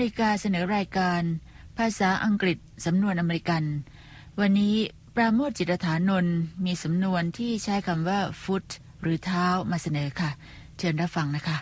ริกาเสนอรายการภาษาอังกฤษสำนวนอเมริกันวันนี้ปราโมช จิตฐานนท์มีสำนวนที่ใช้คำว่า foot หรือเท้ามาเสนอค่ะเชิญรับฟังนะคะ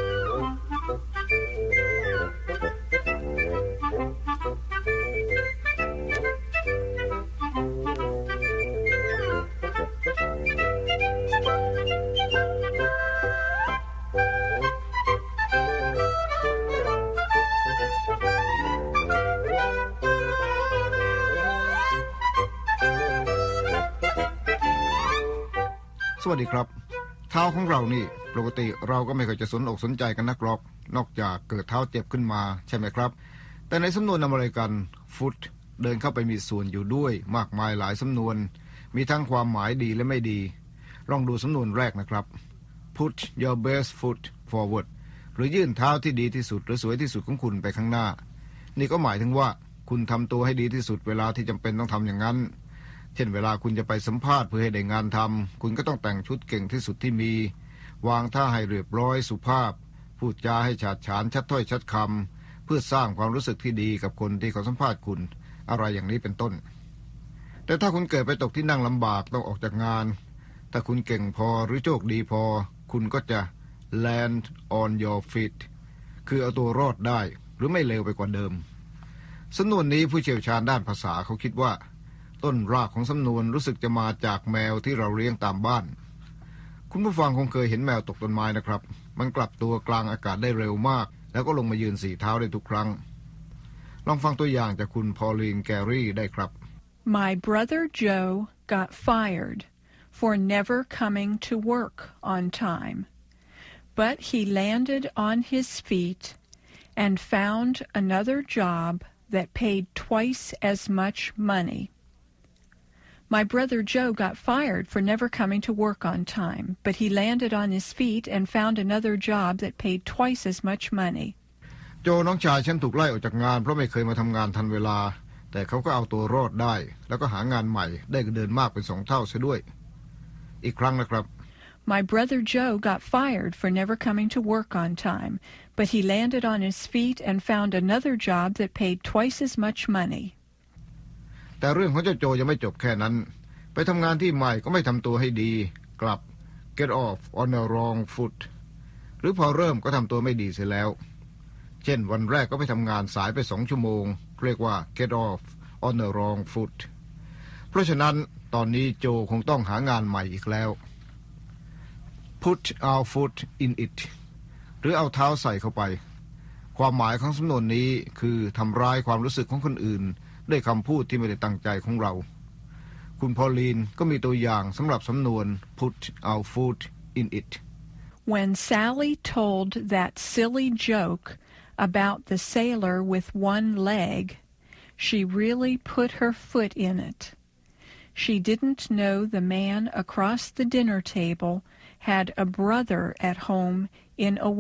สวัสดีครับเท้าของเรานี่ปกติเราก็ไม่เคยจะสนอกสนใจกันนักหรอกนอกจากเกิดเท้าเจ็บขึ้นมาใช่ไหมครับแต่ในสำนวนอเมริกัน foot เดินเข้าไปมีส่วนอยู่ด้วยมากมายหลายสำนวนมีทั้งความหมายดีและไม่ดีลองดูสำนวนแรกนะครับ put your best foot forward หรือยื่นเท้าที่ดีที่สุดหรือสวยที่สุดของคุณไปข้างหน้านี่ก็หมายถึงว่าคุณทำตัวให้ดีที่สุดเวลาที่จำเป็นต้องทำอย่างนั้นเช่นเวลาคุณจะไปสัมภาษณ์เพื่อให้ได้งานทำคุณก็ต้องแต่งชุดเก่งที่สุดที่มีวางท่าให้เรียบร้อยสุภาพพูดจาให้ฉาดฉานชัดถ้อยชัดคำเพื่อสร้างความรู้สึกที่ดีกับคนที่เขาสัมภาษณ์คุณอะไรอย่างนี้เป็นต้นแต่ถ้าคุณเกิดไปตกที่นั่งลำบากต้องออกจากงานถ้าคุณเก่งพอหรือโชคดีพอคุณก็จะ land on your feet คือเอาตัวรอดได้หรือไม่เลวไปกว่าเดิมสำนวนนี้ผู้เชี่ยวชาญด้านภาษาเขาคิดว่าต้นรากของสำนวนรู้สึกจะมาจากแมวที่เราเลี้ยงตามบ้านคุณผู้ฟังคงเคยเห็นแมวตกต้นไม้นะครับมันกลับตัวกลางอากาศได้เร็วมากแล้วก็ลงมายืนสี่เท้าได้ทุกครั้งลองฟังตัวอย่างจากคุณพอลลีนแกรี่ได้ครับ My brother Joe got fired for never coming to work on time, but he landed on his feet and found another job that paid twice as much money.My brother Joe got fired for never coming to work on time, but he landed on his feet and found another job that paid twice as much money. โจน้องชายฉันถูกไล่ออกจากงานเพราะไม่เคยมาทำงานทันเวลาแต่เขาก็เอาตัวรอดได้แล้วก็หางานใหม่ได้เงินเดือนมากเป็น2 เท่าซะด้วยอีกครั้งนะครับ My brother Joe got fired for never coming to work on time, but he landed on his feet and found another job that paid twice as much money. แต่เรื่องของเจ้าโจยังไม่จบแค่นั้นไปทำงานที่ใหม่ก็ไม่ทำตัวให้ดีกลับ get off on the wrong foot หรือพอเริ่มก็ทำตัวไม่ดีเสียแล้วเช่นวันแรกก็ไปทำงานสายไป2 ชั่วโมงเรียกว่า get off on the wrong foot เพราะฉะนั้นตอนนี้โจคงต้องหางานใหม่อีกแล้ว put our foot in it หรือเอาเท้าใส่เข้าไปความหมายของสำนวนนี้คือทำร้ายความรู้สึกของคนอื่นด้วยคำพูดที่ไม่ได้ตั้งใจของเราคุณพอลลีนก็มีตัวอย่างสำหรับสำนวน put our foot in it When Sally told that silly joke about the sailor with one leg, she really put her foot in it. She didn't know the man across the dinner table had a brother at home in a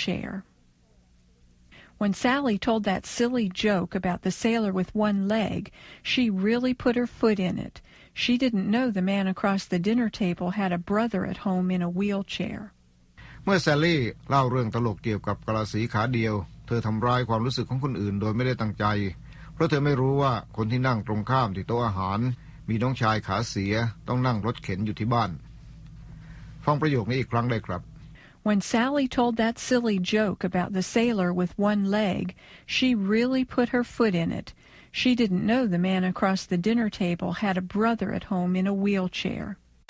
wheelchair.When Sally told that silly joke about the sailor with one leg, she really put her foot in it. She didn't know the man across the dinner table had a brother at home in a wheelchair. เมื่อแซลลี่เล่าเรื่องตลกเกี่ยวกับกะลาสีขาเดียวเธอทำร้ายความรู้สึกของคนอื่นโดยไม่ได้ตั้งใจเพราะเธอไม่รู้ว่าคนที่นั่งตรงข้ามที่โต๊ะอาหารมีน้องชายขาเสียต้องนั่งรถเข็นอยู่ที่บ้านฟังประโยคนี้อีกครั้งได้ครับ When Sally told that silly joke about the sailor with one leg, she really put her foot in it. She didn't know the man across the dinner table had a brother at home in a wheelchair.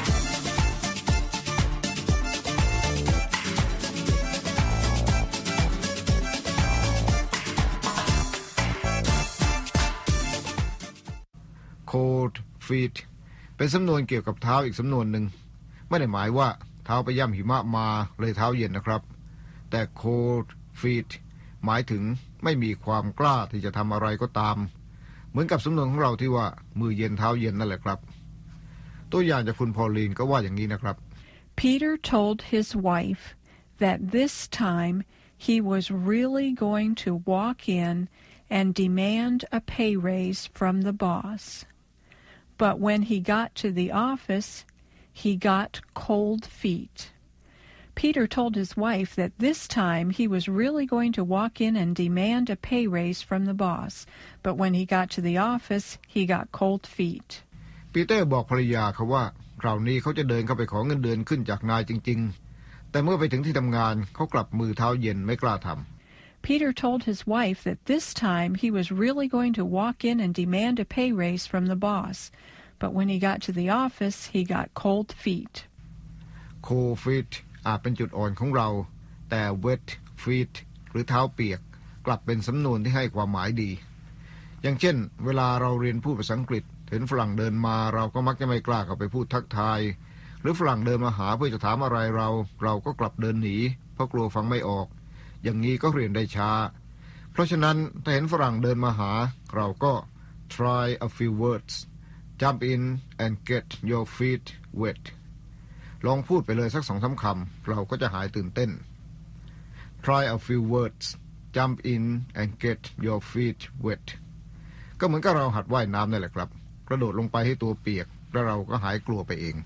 Cold feet เป็นสำนวนเกี่ยวกับเท้าอีกสำนวนหนึ่งไม่ได้หมายว่าเท้าไปย่ำหิมะมาเลยเท้าเย็นนะครับแต่ cold feet หมายถึงไม่มีความกล้าที่จะทำอะไรก็ตามเหมือนกับสำนวนของเราที่ว่ามือเย็นเท้าเย็นนั่นแหละครับตัวอย่างจากคุณพอลลีนก็ว่าอย่างนี้นะครับ Peter told his wife that this time he was really going to walk in and demand a pay raise from the boss. But when he got to the office, he got cold feet. Peter told his wife that this time he was really going to walk in and demand a pay raise from the boss, but when he got to the office, he got cold feet. ปีเตอร์บอกภรรยาเขาว่าคราวนี้เขาจะเดินเข้าไปขอเงินเดือนขึ้นจากนายจริงๆแต่เมื่อไปถึงที่ทำงานเขากลับมือเท้าเย็นไม่กล้าทำ Peter told his wife that this time he was really going to walk in and demand a pay raise from the boss, but when he got to the office, he got cold feet. Cold feet อาจเป็นจุดอ่อนของเราแต่ wet feet หรือเท้าเปียกกลับเป็นสำนวนที่ให้ความหมายดีอย่างเช่นเวลาเราเรียนพูดภาษาอังกฤษเห็นฝรั่งเดินมาเราก็มักจะไม่กล้าเข้าไปพูดทักทายหรือฝรั่งเดินมาหาเพื่อจะถามอะไรเราก็กลับเดินหนีเพราะกลัวฟังไม่ออกอย่างนี้ก็เรียนได้ช้าเพราะฉะนั้นถ้าเห็นฝรั่งเดินมาหาเราก็ try a few words jump in and get your feet wet ลองพูดไปเลยสัก 2-3 คำเราก็จะหายตื่นเต้น try a few words jump in and get your feet wet ก็เหมือนกับเราหัดว่ายน้ำนั่นแหละครับกระโดดลงไปให้ตัวเปียกแล้วเราก็หายกลัวไปเอง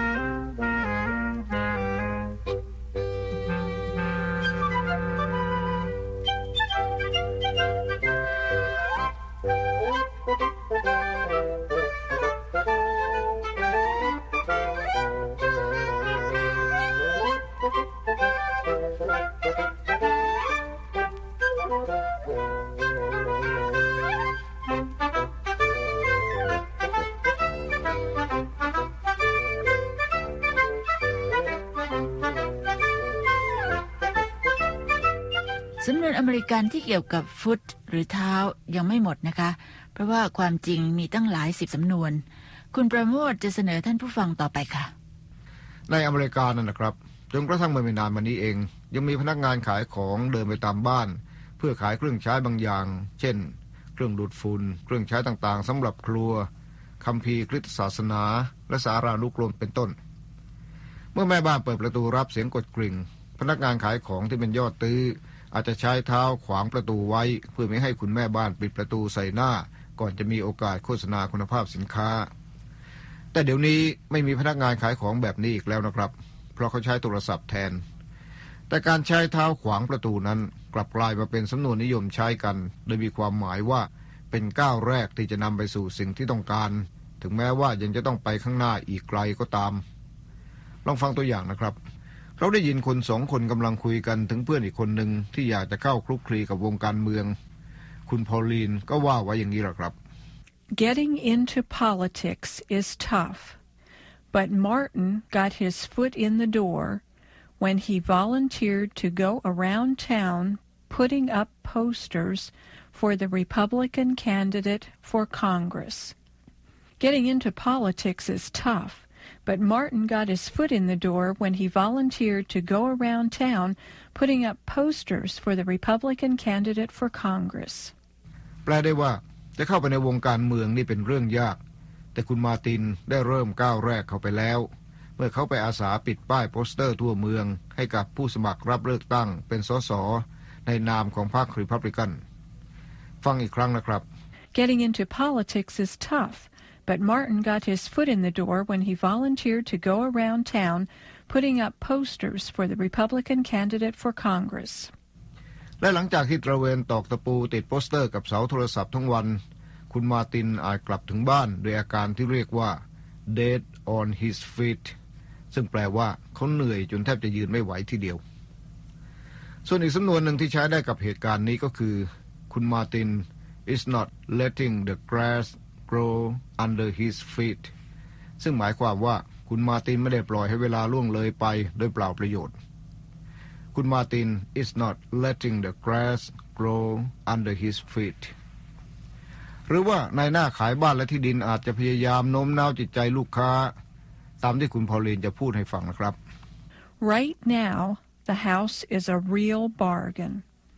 สำนวนอเมริกันที่เกี่ยวกับฟุตหรือเท้ายังไม่หมดนะคะเพราะว่าความจริงมีตั้งหลาย10สำนวนคุณประโมทจะเสนอท่านผู้ฟังต่อไปค่ะในอเมริกานั่นนะครับจนกระทั่งเมื่อไม่นานมานี้เองยังมีพนักงานขายของเดินไปตามบ้านเพื่อขายเครื่องใช้บางอย่างเช่นเครื่องดูดฝุ่นเครื่องใช้ต่างๆสำหรับครัวคัมภีร์คริสตศาสนาและสารานุกรมเป็นต้นเมื่อแม่บ้านเปิดประตูรับเสียงกดกริ่งพนักงานขายของที่เป็นยอดตื้ออาจจะใช้เท้าขวางประตูไว้เพื่อไม่ให้คุณแม่บ้านปิดประตูใส่หน้าก่อนจะมีโอกาสโฆษณาคุณภาพสินค้าแต่เดี๋ยวนี้ไม่มีพนักงานขายของแบบนี้อีกแล้วนะครับเพราะเขาใช้โทรศัพท์แทนแต่การใช้เท้าขวางประตูนั้นกลับกลายมาเป็นสำนวนนิยมใช้กันโดยมีความหมายว่าเป็นก้าวแรกที่จะนำไปสู่สิ่งที่ต้องการถึงแม้ว่ายังจะต้องไปข้างหน้าอีกไกลก็ตามลองฟังตัวอย่างนะครับเราได้ยินคน2 คนกำลังคุยกันถึงเพื่อนอีกคนหนึ่งที่อยากจะเข้าคลุกคลีกับวงการเมืองคุณพอลลีนก็ว่าไว้อย่างนี้แหละครับ Getting into politics is tough, but Martin got his foot in the door when he volunteered to go around town putting up posters for the Republican candidate for Congress. Getting into politics is tough.But Martin got his foot in the door when he volunteered to go around town putting up posters for the Republican candidate for Congress. แปลได้ว่าจะเข้าไปในวงการเมืองนี่เป็นเรื่องยากแต่คุณมาร์ตินได้เริ่มก้าวแรกเข้าไปแล้วเมื่อเขาไปอาสาปิดป้ายโปสเตอร์ทั่วเมืองให้กับผู้สมัครรับเลือกตั้งเป็นสสในนามของพรรครีพับลิกันฟังอีกครั้งนะครับ Getting into politics is tough.But Martin got his foot in the door when he volunteered to go around town putting up posters for the Republican candidate for Congress. และหลังจากที่ตระเวนตอกตะปูติดโปสเตอร์กับเสาโทรศัพท์ทั้งวันคุณมาร์ตินอาจกลับถึงบ้านด้วยอาการที่เรียกว่า dead on his feet ซึ่งแปลว่าเขาเหนื่อยจนแทบจะยืนไม่ไหวทีเดียวส่วนอีกสำนวนหนึ่งที่ใช้ได้กับเหตุการณ์นี้ก็คือคุณมาร์ติน is not letting the grass grow under his feet ซึ่งหมายความว่าคุณมาร์ตินไม่ได้ปล่อยให้เวลาล่วงเลยไปโดยเปล่าประโยชน์คุณมาร์ติน is not letting the grass grow under his feet หรือว่านายหน้าขายบ้านและที่ดินอาจจะพยายามโน้มน้าวจิตใจลูกค้าตามที่คุณพอลลีนจะพูดให้ฟังนะครับ Right now the house is a real bargain.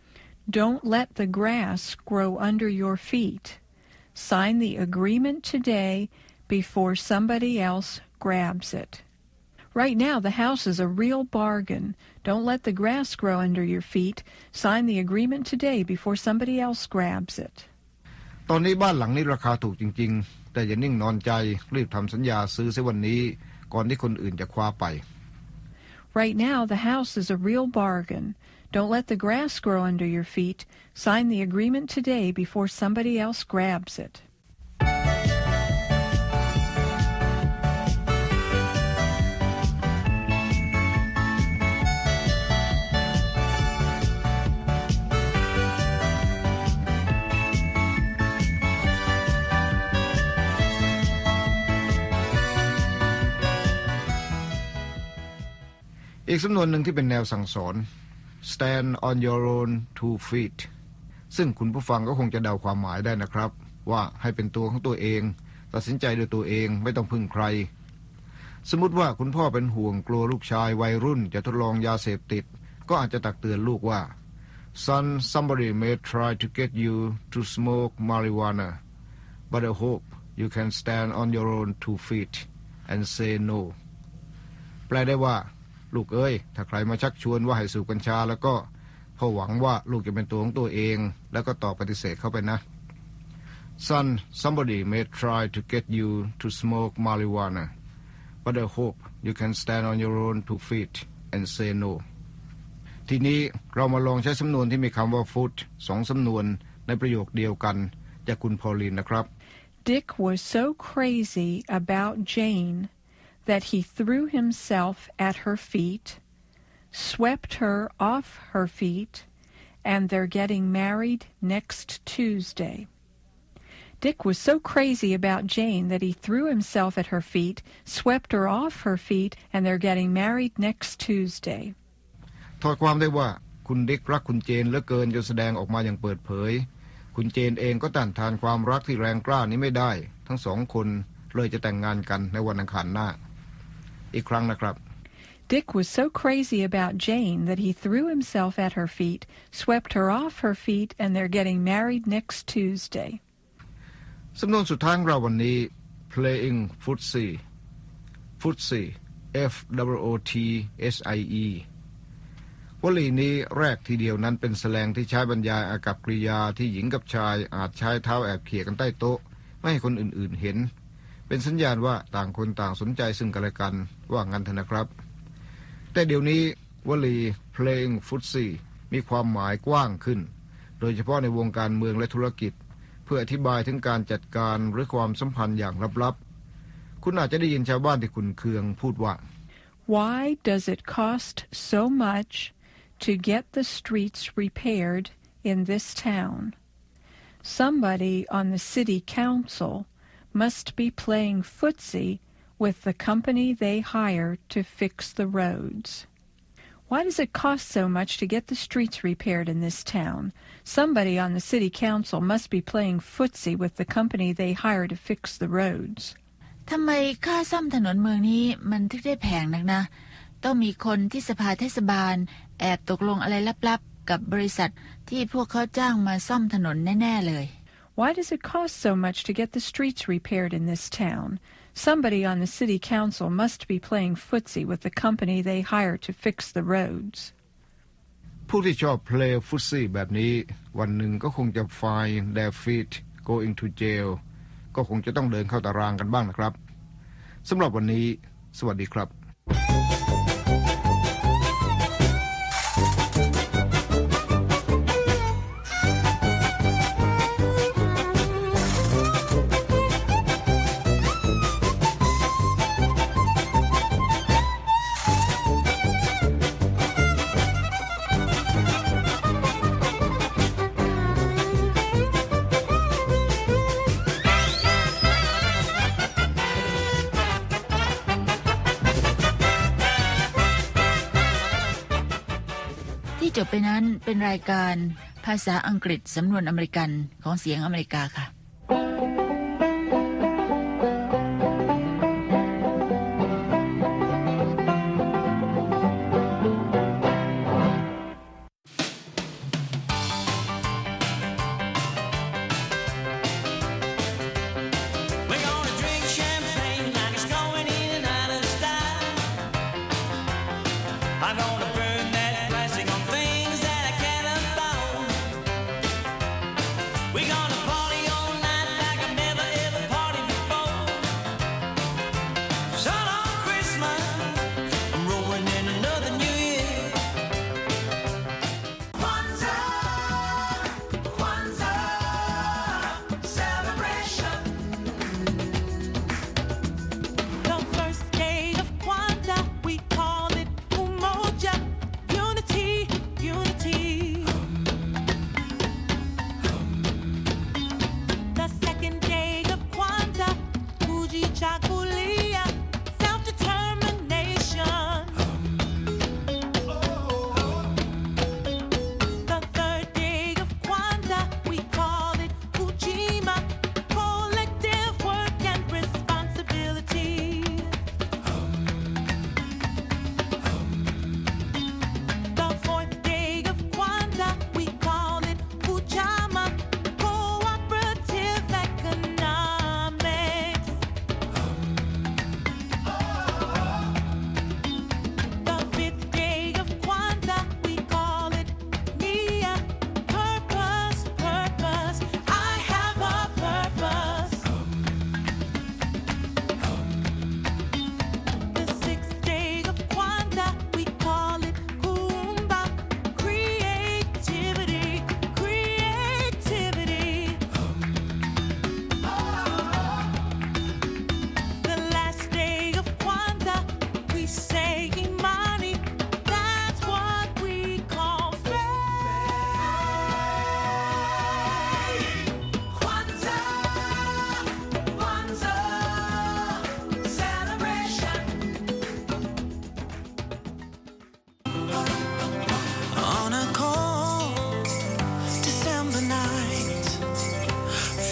Don't let the grass grow under your feet.Sign the agreement today before somebody else grabs it. Right now, the house is a real bargain. Don't let the grass grow under your feet. Sign the agreement today before somebody else grabs it. ตอนนี้บ้านหลังนี้ราคาถูกจริงๆแต่อย่านิ่งนอนใจรีบทำสัญญาซื้อเสียวันนี้ก่อนที่คนอื่นจะคว้าไป Right now, the house is a real bargain. Don't let the grass grow under your feet. Sign the agreement today before somebody else grabs it. อีกสำนวนหนึ่งที่เป็นแนวสั่งสอน stand on your own 2 feet ซึ่งคุณผู้ฟังก็คงจะเดาความหมายได้นะครับว่าให้เป็นตัวของตัวเองตัดสินใจโดยตัวเองไม่ต้องพึ่งใครสมมติว่าคุณพ่อเป็นห่วงกลัวลูกชายวัยรุ่นจะทดลองยาเสพติดก็อาจจะตักเตือนลูกว่า Son, somebody may try to get you to smoke marijuana but I hope you can stand on your own 2 feet and say no แปลได้ว่าลูกเอ้ยถ้าใครมาชักชวนว่าให้สูบกัญชาแล้วก็พ่อหวังว่าลูกจะเป็นตัวของตัวเองแล้วก็ตอบปฏิเสธเข้าไปนะ Son, somebody may try to get you to smoke marijuana but I hope you can stand on your own 2 feet and say no ทีนี้เรามาลองใช้สำนวนที่มีคำว่า foot 2 สำนวนในประโยคเดียวกันจากคุณพอลลีนนะครับ Dick was so crazy about Jane that he threw himself at her feet, swept her off her feet, and they're getting married next Tuesday. Dick was so crazy about Jane that he threw himself at her feet, swept her off her feet, and they're getting married next Tuesday. ถอดความได้ว่าคุณดิกรักคุณเจนเหลือเกินจนแสดงออกมาอย่างเปิดเผยคุณเจนเองก็ต้านทานความรักที่แรงกล้านี้ไม่ได้ทั้งสองคนเลยจะแต่งงานกันในวันอังคารหน้าอีกครั้งนะครับ Dick was so crazy about Jane that he threw himself at her feet, swept her off her feet, and they're getting married next Tuesday. สำนวนสุดท้ายของเราวันนี้ playing footsie footsie F O T S I E วลีนี้แรกทีเดียวนั้นเป็นแสลงที่ใช้บรรยายอากัปกิริยาที่หญิงกับชายอาจใช้เท้าแอบเขี่ยกันใต้โต๊ะไม่ให้คนอื่นๆเห็นเป็นสัญญาณว่าต่างคนต่างสนใจซึ่งกันและกันว่างั้นเถอะนะครับแต่เดี๋ยวนี้วลี playing footsie มีความหมายกว้างขึ้นโดยเฉพาะในวงการเมืองและธุรกิจเพื่ออธิบายถึงการจัดการหรือความสัมพันธ์อย่างลับๆคุณอาจจะได้ยินชาวบ้านที่ขุ่นเคืองพูดว่า Why does it cost so much to get the streets repaired in this town? Somebody on the city council must be playing footsie with the company they hire to fix the roads. Why does it cost so much to get the streets repaired in this town? Somebody on the city council must be playing footsie with the company they hire to fix the roads. ทำไมค่าซ่อมถนนเมืองนี้มันถึงได้แพงนักนะต้องมีคนที่สภาเทศบาลแอบตกลงอะไรลับๆกับบริษัทที่พวกเขาจ้างมาซ่อมถนนแน่ๆเลย Why does it cost so much to get the streets repaired in this town? Somebody on the city council must be playing footsie with the company they hire to fix the roads. ผู้ที่ชอบ play footsie แบบนี้วันหนึ่งก็คงจะ find their feet going to jail ก็คงจะต้องเดินเข้าตารางกันบ้างนะครับสำหรับวันนี้สวัสดีครับที่จบไปนั้นเป็นรายการภาษาอังกฤษสำนวนอเมริกันของเสียงอเมริกาค่ะ We're gonna party on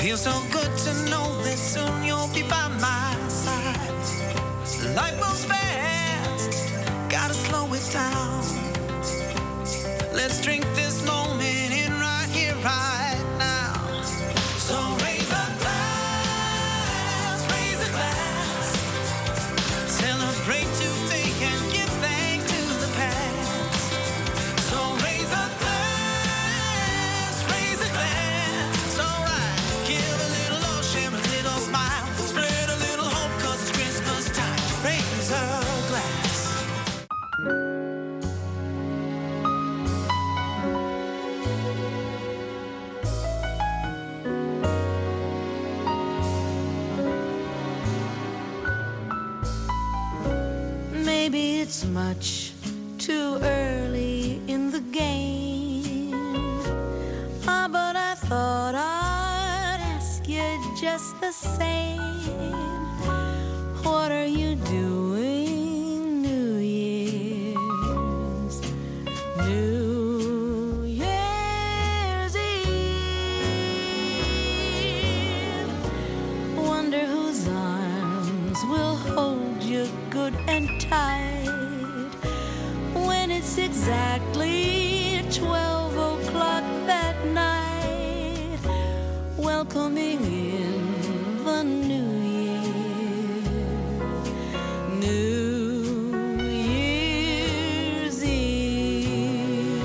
Feels so good to know that soon you'll be by my side. Life moves fast, gotta slow it down. Let's drink this moment in right here, right now. So raise a glass, celebrate today and give thanks to the past. So raise a glass, alright. Give a little love, share a little smile, spread a little hope 'cause it's Christmas time. Raise a glass. Maybe it's much too early in the game, but I thought I'd ask you just the same. What are you doing New Year's Eve? Wonder whose arms will hold you good and tight when it's exactly 12 o'clock that night, welcoming in the new year, New Year's Eve.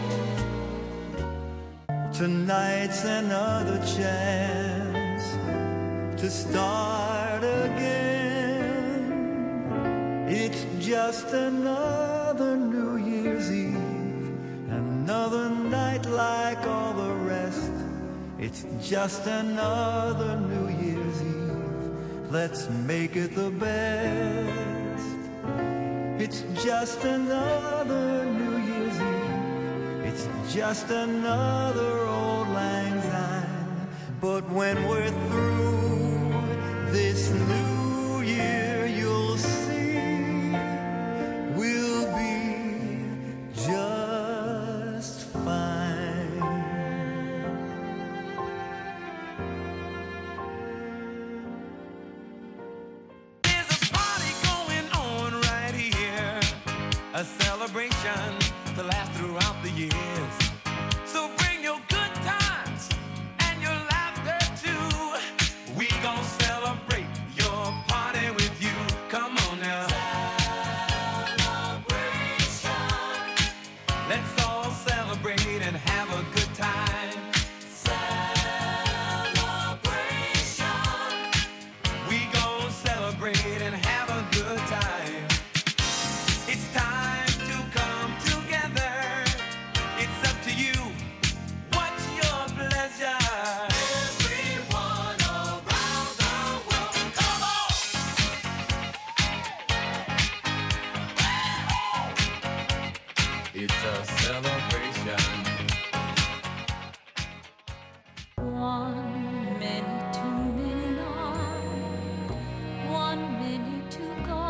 Tonight's another chance to start again. It's just another New Year's Eve, another night like all the rest. It's just another New Year's Eve. Let's make it the best. It's just another New Year's Eve. It's just another old lang syne. But when we're through this new year, you'll see we'll be just fine. There's a party going on right here, a celebration to last throughout the years. So bring your good times and your laughter too. We gon' celebrate your party with you. Come on now. Celebration. Let's all celebrate and have a good time. Celebration. We gon' celebrate and have a good time. It's time to come together. It's up to you. What's your pleasure? Everyone around the world, come on! It's a celebration. 1 minute, 2 minutes on, 1 minute to go,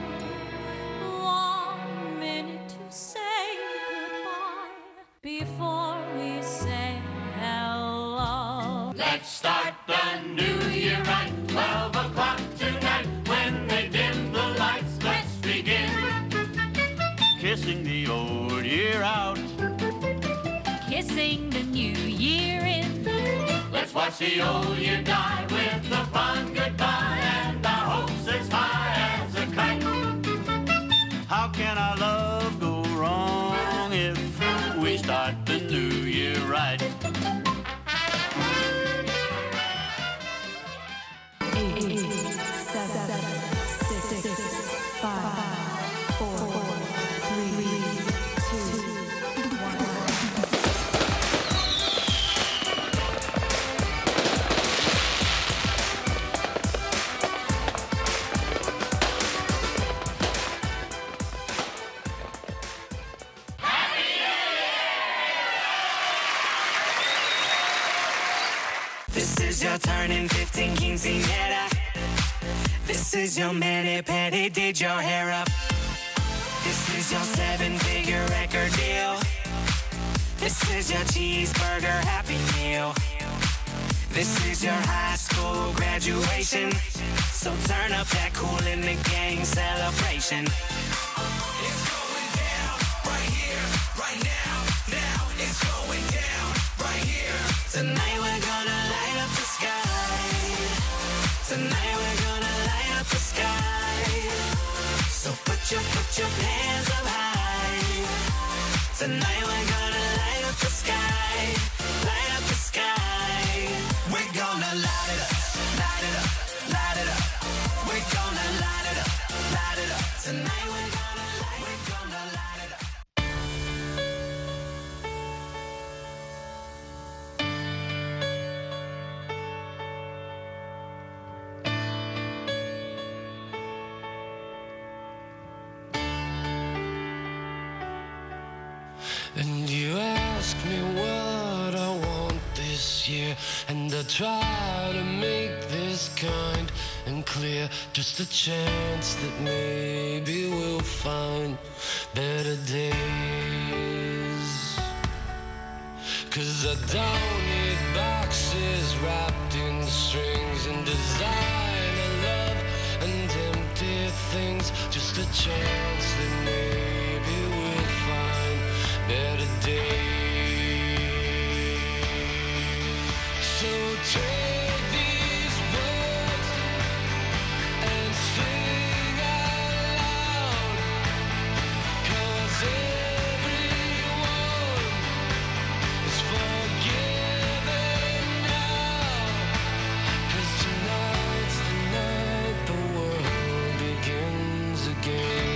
1 minute to say goodbye before we say hello. Let's start the new year right, 12 o'clock tonight. When they dim the lights, let's begin kissing the old year out. Kissing the new year in. Let's watch the old year die with a fond goodbye and our hopes as high as a kite. How can our love go wrong if we start the new year right? 8, 7, 6, 5, 4, 3, 2, 1. This is your turning 15 quinceañera. This is your mani-pedi, did your hair up. This is your 7-figure record deal. This is your cheeseburger happy meal. This is your high school graduation, so turn up that Kool in the Gang celebration. It's going down right here, right now, now. It's going down right here. Tonight we're gonna light up the sky. Tonight we're gonna light up the sky. So put your hands up high. Tonight we're gonna light up the sky. Light up the sky. We're gonna light it up, light it up, light it up. We're gonna light it up, light it up. Tonight we're gonna light it up. And you ask me what I want this year, and I try to make this kind and clear. Just a chance that maybe we'll find better days. 'Cause I don't need boxes wrapped in strings and designer love and empty things. Just a chance that maybe we'll find better days. So take these words and sing out loud, 'cause everyone is forgiven now. 'Cause tonight's the night the world begins again.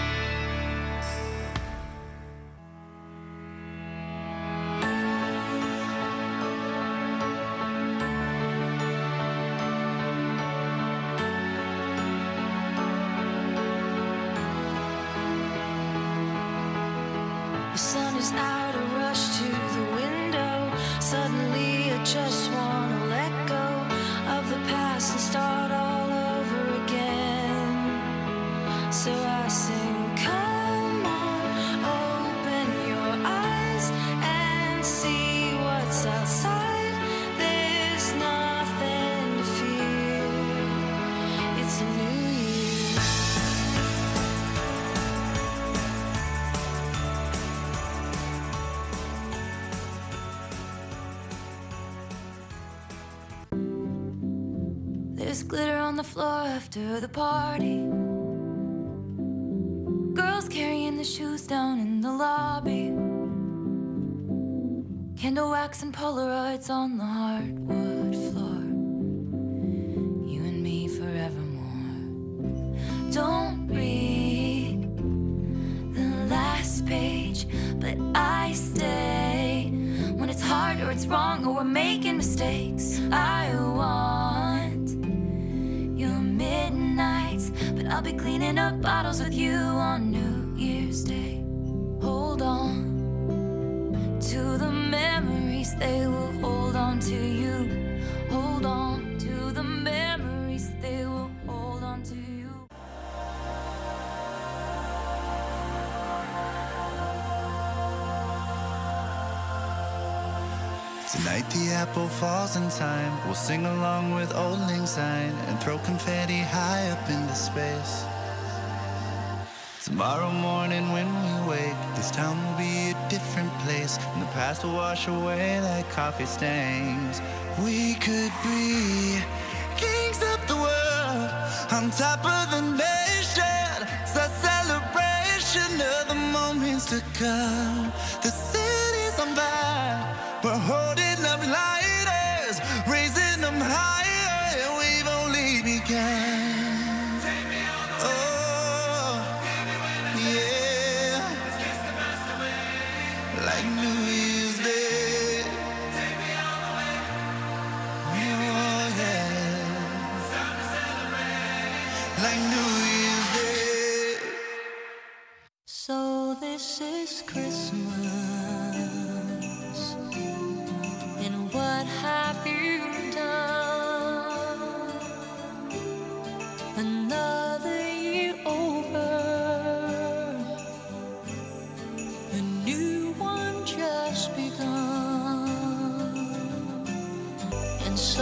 The sun is out, I rush to the window. Suddenly I just wanna let go of the past and start all over again. So I sing, come on, open your eyes and see what's outside. There's nothing to fear. It's a new year. There's glitter on the floor after the party. Girls carrying the shoes down in the lobby. Candle wax and Polaroids on the hardwood floor. You and me forevermore. Don't read the last page, but I stay. When it's hard or it's wrong or we're making mistakes, I want your midnights, but I'll be cleaning up bottles with you on New Year's Day. Hold on to the memories, they will hold on to you. Hold on to the memories, they will hold on to you. Tonight the apple falls in time. We'll sing along with Old Lang Syne and throw confetti high up into space. Tomorrow morning when we wake, this town will be a different place, and the past will wash away like coffee stains. We could be kings of the world, on top of the nation. It's a celebration of the moments to come. The city's on fire, we're holding up lighters, raising them higher, and we've only begun. Oh, yeah, like New Year's Day. Oh, yeah, like New Year's Day. So this is Christmas, and what have you done? Another year over, a new one just begun, and so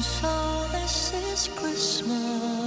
So this is Christmas.